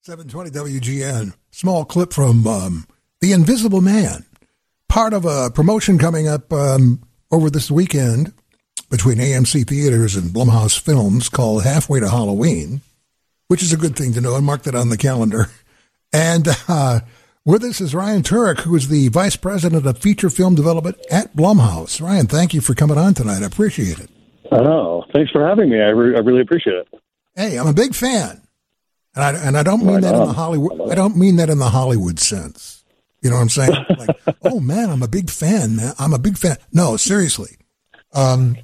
720 WGN. Small clip from The Invisible Man. Part of a promotion coming up over this weekend between AMC Theaters and Blumhouse Films called Halfway to Halloween, which is a good thing to know, and mark that on the calendar. And with us is Ryan Turek, who is the Vice President of Feature Film Development at Blumhouse. Ryan, thank you for coming on tonight. I appreciate it. Oh, thanks for having me. I really appreciate it. Hey, I'm a big fan. And I don't mean that in the Hollywood. I don't mean that in the Hollywood sense. You know what I'm saying? Like, oh man, I'm a big fan. Man, I'm a big fan. No, seriously. Right on.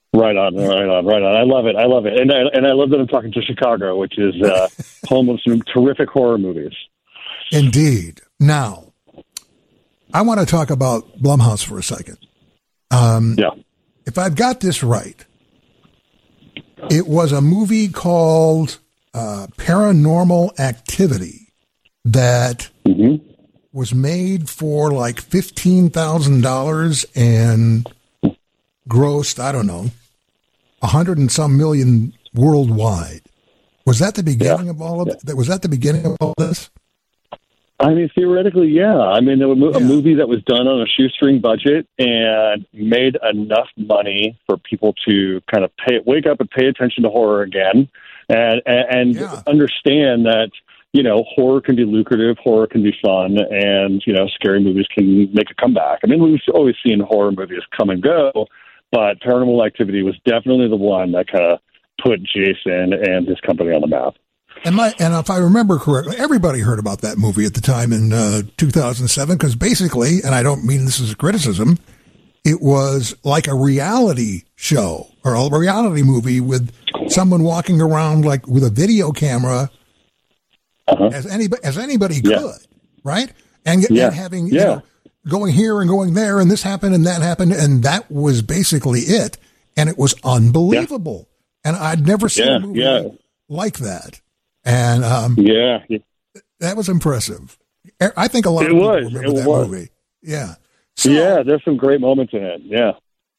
I love it. And I love that I'm talking to Chicago, which is home of some terrific horror movies. Indeed. Now, I want to talk about Blumhouse for a second. Yeah. If I've got this right, it was a movie called Paranormal Activity that was made for like $15,000 and grossed, I don't know, 100 and some million worldwide. Was that the beginning of all of that? Was that the beginning of all this? I mean, theoretically, yeah. I mean, a movie that was done on a shoestring budget and made enough money for people to kind of wake up and pay attention to horror again, and understand that, you know, horror can be lucrative, horror can be fun, and, you know, scary movies can make a comeback. I mean, we've always seen horror movies come and go, but Paranormal Activity was definitely the one that kind of put Jason and his company on the map. And if I remember correctly, everybody heard about that movie at the time in 2007, because basically, and I don't mean this as a criticism, it was like a reality show or a reality movie with someone walking around like with a video camera as anybody could, right? And having, you know, going here and going there, and this happened and that happened, and that was basically it. And it was unbelievable. And I'd never seen a movie like that. And that was impressive. I think a lot of people remember that movie. Yeah. So, there's some great moments in it. Yeah.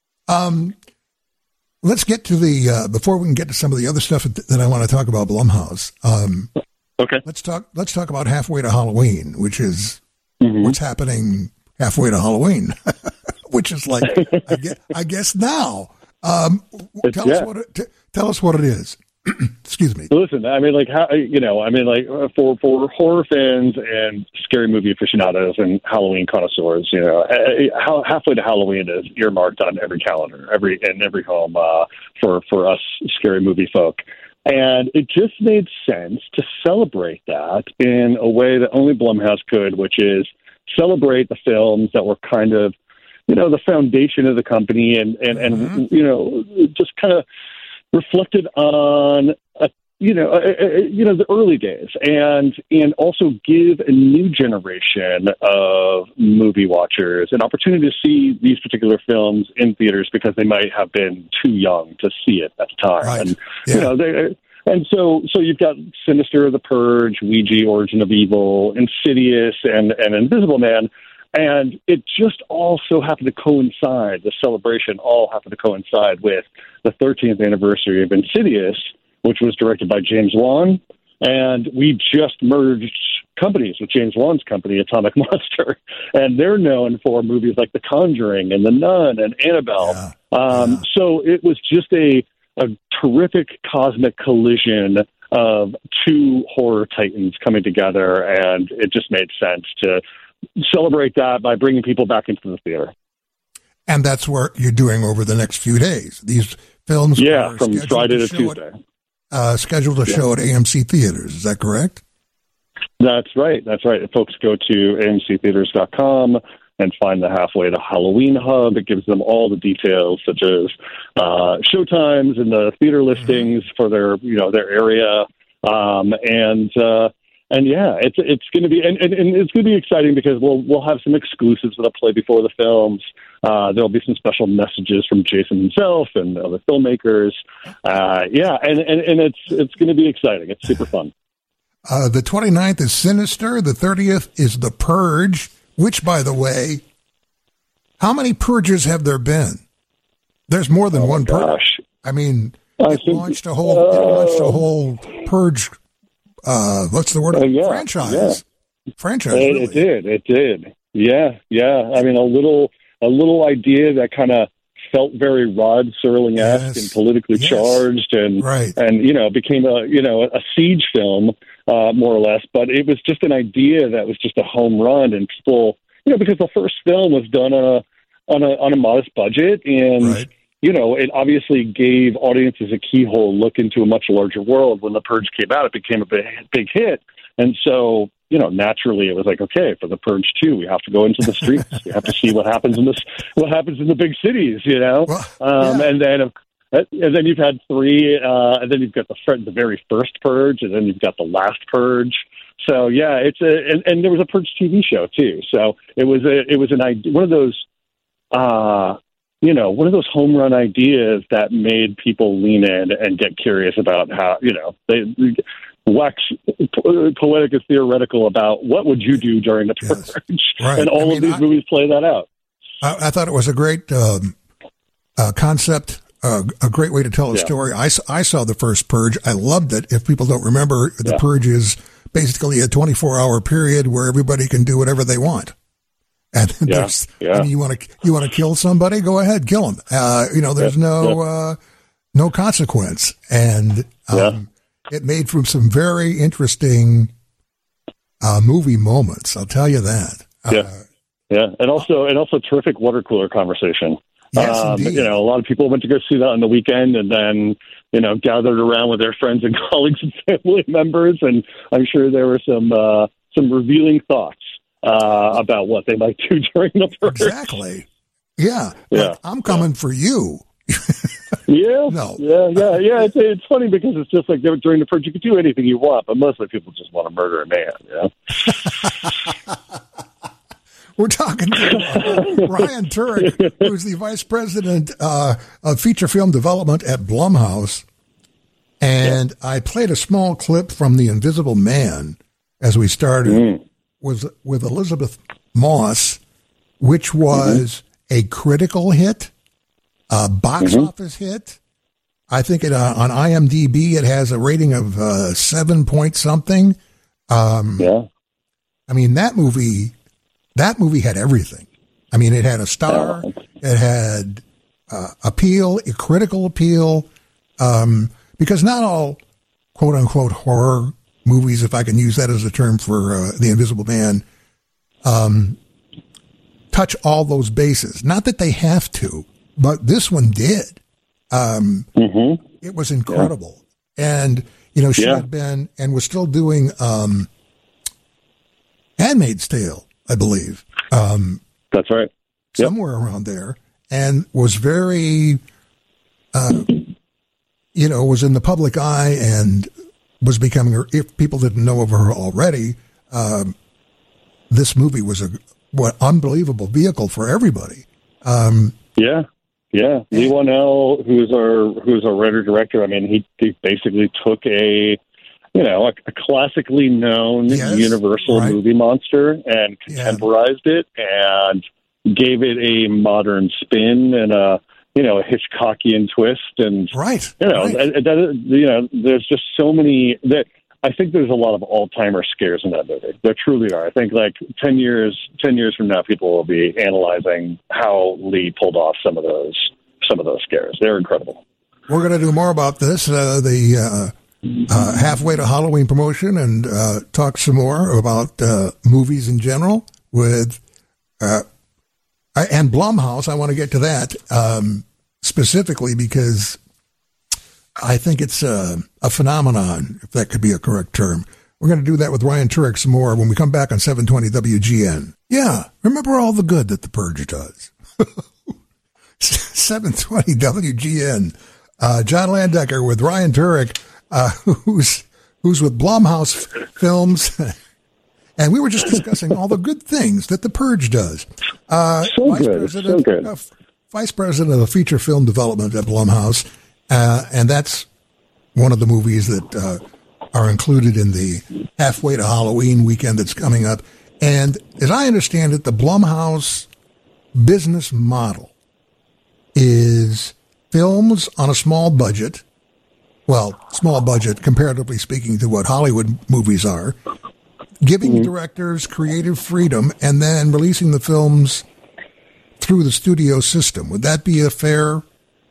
Let's get to the before we can get to some of the other stuff that I want to talk about Blumhouse. Okay. Let's talk about Halfway to Halloween, which is what's happening halfway to Halloween, which is like I guess now. Tell us what it is. Excuse me. Listen, I mean, like, for horror fans and scary movie aficionados and Halloween connoisseurs, you know, Halfway to Halloween is earmarked on every calendar, every home for us scary movie folk. And it just made sense to celebrate that in a way that only Blumhouse could, which is celebrate the films that were kind of, you know, the foundation of the company and you know, just kind of reflected on, the early days, and also give a new generation of movie watchers an opportunity to see these particular films in theaters because they might have been too young to see it at the time. Right. And, you know, so you've got Sinister, The Purge, Ouija, Origin of Evil, Insidious, and Invisible Man. And it just all so happened to coincide, the celebration all happened to coincide with the 13th anniversary of Insidious, which was directed by James Wan. And we just merged companies with James Wan's company, Atomic Monster. And they're known for movies like The Conjuring and The Nun and Annabelle. So it was just a terrific cosmic collision of two horror titans coming together. And it just made sense to celebrate that by bringing people back into the theater. And that's what you're doing over the next few days. These films from Friday to Tuesday. Scheduled to show at AMC Theaters. Is that correct? That's right. Folks go to amctheaters.com and find the Halfway to Halloween hub. It gives them all the details, such as showtimes and the theater listings for their area. And yeah, it's going to be and it's going to be exciting because we'll have some exclusives that'll play before the films. There'll be some special messages from Jason himself and other filmmakers. And it's going to be exciting. It's super fun. The 29th is Sinister. The 30th is The Purge. Which, by the way, how many purges have there been? There's more than one purge. I mean, it launched a whole purge what's the word? Franchise. Yeah. Franchise. Really. It did. Yeah. I mean, a little idea that kind of felt very Rod Serling-esque and politically charged, and became a siege film, more or less. But it was just an idea that was just a home run, and people, because the first film was done on a modest budget, and it obviously gave audiences a keyhole look into a much larger world. When The Purge came out, it became a big hit, and so naturally it was like, okay, for The Purge 2, we have to go into the streets. We have to see what happens in the big cities, and then you've had 3, and then you've got the very first Purge, and then you've got the last Purge. So yeah, and there was a Purge TV show too. So it was an idea, one of those home run ideas that made people lean in and get curious about how they wax poetic and theoretical about what would you do during the Purge, and all of these movies play that out. I thought it was a great concept, a great way to tell a story. I saw the first Purge. I loved it. If people don't remember, the Purge is basically a 24-hour period where everybody can do whatever they want. And I mean, you want to kill somebody, go ahead, kill them. There's no consequence, and it made from some very interesting movie moments. I'll tell you that. And also terrific water cooler conversation. Yes, indeed. A lot of people went to go see that on the weekend, and then gathered around with their friends and colleagues and family members, and I'm sure there were some revealing thoughts about what they might do during the Purge. Exactly. Yeah. Like, I'm coming for you. Yeah. No. Yeah. It's funny because it's just like during the Purge, you can do anything you want, but mostly people just want to murder a man. We're talking to Ryan Turek, who's the vice president of feature film development at Blumhouse. And I played a small clip from The Invisible Man as we started with Elizabeth Moss, which was a critical hit, a box office hit. I think on IMDb it has a rating of 7 point something. I mean, that movie had everything. I mean, it had a star, it had appeal, a critical appeal, because not all quote unquote horror movies, if I can use that as a term for The Invisible Man, touch all those bases. Not that they have to, but this one did. It was incredible. And, she had been and was still doing Handmaid's Tale, I believe. That's right. Somewhere around there. And was very, was in the public eye and was becoming, if people didn't know of her already, this movie was what unbelievable vehicle for everybody. Leigh Whannell, who's our writer director. I mean, he basically took a classically known Universal movie monster and contemporized it and gave it a modern spin and a Hitchcockian twist. And there's just so many that I think there's a lot of all-timer scares in that movie. There truly are. I think like 10 years from now, people will be analyzing how Lee pulled off some of those scares. They're incredible. We're going to do more about this. Halfway to Halloween promotion and talk some more about movies in general with and Blumhouse. I want to get to that specifically because I think it's a phenomenon, if that could be a correct term. We're going to do that with Ryan Turek some more when we come back on 720 WGN. Yeah, remember all the good that the Purge does. 720 WGN. John Landecker with Ryan Turek. Who's with Blumhouse Films, and we were just discussing all the good things that The Purge does. Vice President of Feature Film Development at Blumhouse, and that's one of the movies that are included in the Halfway to Halloween weekend that's coming up. And as I understand it, the Blumhouse business model is films on a small budget well, small budget, comparatively speaking, to what Hollywood movies are, giving directors creative freedom and then releasing the films through the studio system. Would that be a fair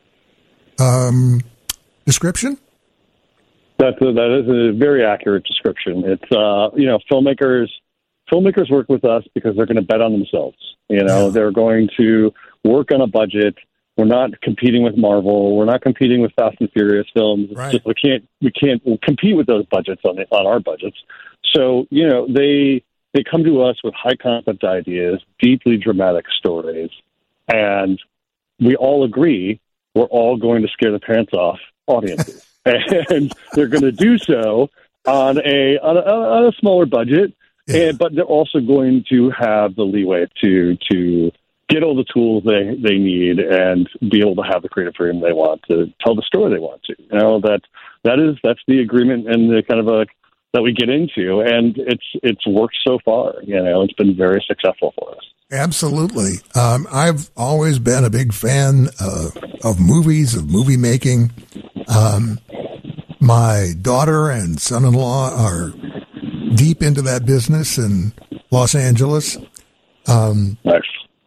description? That is a very accurate description. It's filmmakers work with us because they're going to bet on themselves. They're going to work on a budget. We're not competing with Marvel. We're not competing with Fast and Furious films. It's Right. just, we can't compete with those budgets on our budgets. So they come to us with high concept ideas, deeply dramatic stories, and we all agree we're all going to scare the pants off audiences, and they're going to do so on a smaller budget. Yeah. But they're also going to have the leeway to get all the tools they need and be able to have the creative freedom they want to tell the story they want to. That's the agreement and the kind of that we get into, and it's worked so far. It's been very successful for us. Absolutely. I've always been a big fan of movies, of movie making. My daughter and son-in-law are deep into that business in Los Angeles. Nice.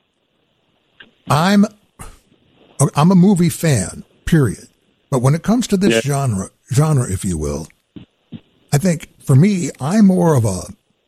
I'm a movie fan, period. But when it comes to this genre, if you will, I think for me, I'm more of a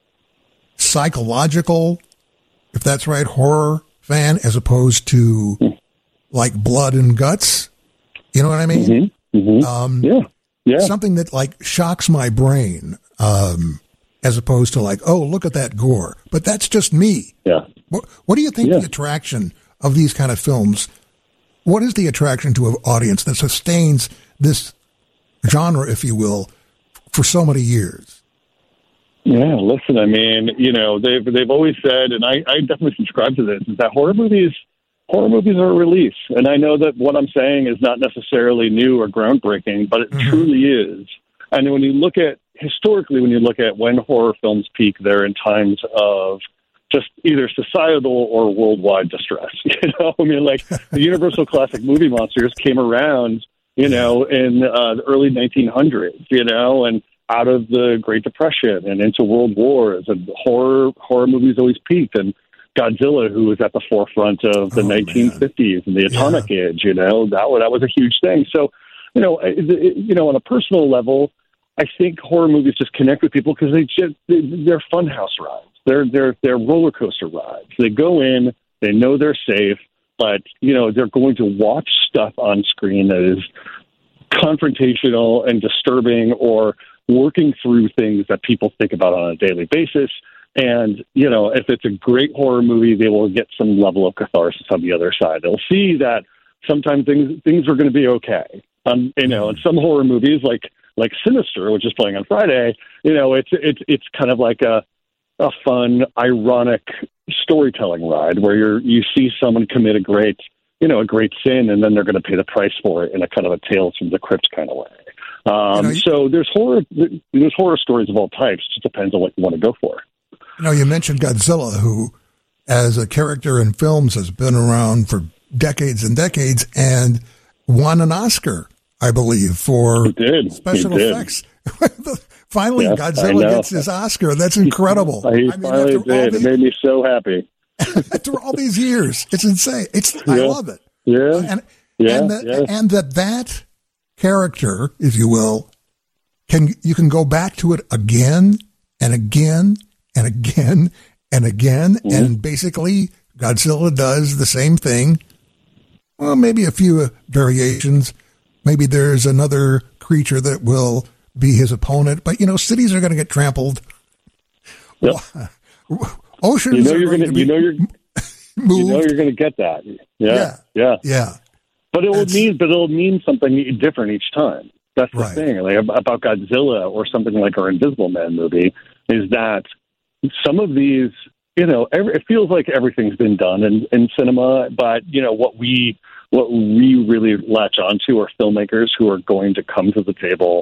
psychological, if that's right, horror fan, as opposed to like blood and guts. You know what I mean? Yeah. Something that like shocks my brain, as opposed to like, oh, look at that gore. But that's just me. Yeah. What do you think the attraction of these kind of films? What is the attraction to an audience that sustains this genre, if you will, for so many years? Yeah, listen, I mean, they've always said, and I definitely subscribe to this, is that horror movies are a release. And I know that what I'm saying is not necessarily new or groundbreaking, but it truly is. And when you look at, historically, when horror films peak, they're in times of just either societal or worldwide distress. I mean, like the Universal Classic Movie Monsters came around, in the early 1900s, and out of the Great Depression and into World Wars, and horror movies always peaked. And Godzilla, who was at the forefront of the 1950s and the atomic age, that was a huge thing. So, on a personal level, I think horror movies just connect with people because they're funhouse rides. They're roller coaster rides. They go in, they know they're safe, but they're going to watch stuff on screen that is confrontational and disturbing, or working through things that people think about on a daily basis. And if it's a great horror movie, they will get some level of catharsis on the other side. They'll see that sometimes things are going to be okay. And some horror movies like Sinister, which is playing on Friday, it's kind of like a fun, ironic storytelling ride where you see someone commit a great sin, and then they're going to pay the price for it in a kind of a Tales from the Crypt kind of way. So there's horror stories of all types. It just depends on what you want to go for. You mentioned Godzilla, who, as a character in films, has been around for decades and decades, and won an Oscar, I believe, for special effects. Finally, Godzilla gets his Oscar. That's incredible. He finally did. It made me so happy. After all these years, it's insane. I love it. Yeah. And that character, if you will, you can go back to it again and again and again and again, and basically Godzilla does the same thing. Well, maybe a few variations. Maybe there's another creature that will be his opponent, but cities are going to get trampled. Yep. Oceans are going to be moved. You're going to get that. Yeah. But it'll mean something different each time. That's the thing. Like about Godzilla or something like our Invisible Man movie is that some of these, it feels like everything's been done in cinema, but what we really latch onto are filmmakers who are going to come to the table,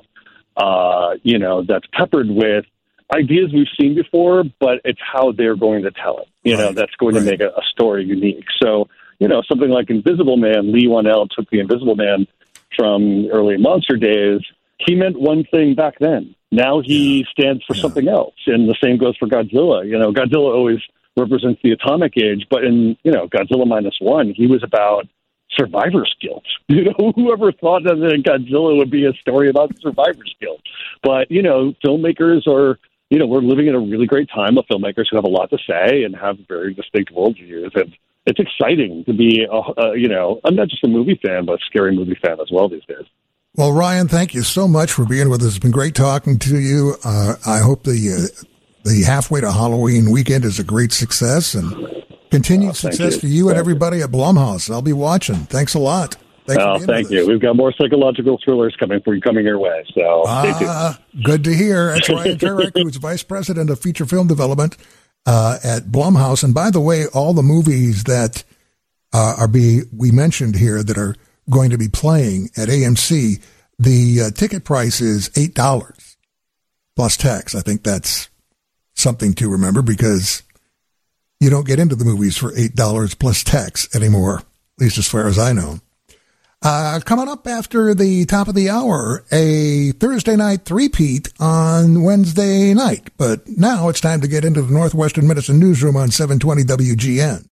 that's peppered with ideas we've seen before, but it's how they're going to tell it. That's going to make a story unique. So, something like Invisible Man, Lee Wanell took the Invisible Man from early Monster days he meant one thing back then. Now he stands for something else, and the same goes for Godzilla. You know, Godzilla always represents the atomic age, but in, you know, Godzilla -1, he was about survivor's guilt. You know, whoever thought that Godzilla would be a story about survivor's guilt? But, you know, filmmakers are, you know, we're living in a really great time of filmmakers who have a lot to say and have very distinct worldviews. And it's exciting to be, you know, I'm not just a movie fan, but a scary movie fan as well these days. Well, Ryan, thank you so much for being with us. It's been great talking to you. I hope the halfway to Halloween weekend is a great success, and continued success to you and everybody at Blumhouse. I'll be watching. Thanks a lot. Thank you. We've got more psychological thrillers coming your way. So stay tuned. Good to hear. That's Ryan Turek, who's Vice President of Feature Film Development at Blumhouse. And by the way, all the movies that we mentioned here that are going to be playing at AMC, the ticket price is $8 plus tax. I think that's something to remember, because you don't get into the movies for $8 plus tax anymore, at least as far as I know. Coming up after the top of the hour, a Thursday night three-peat on Wednesday night. But now it's time to get into the Northwestern Medicine Newsroom on 720 WGN.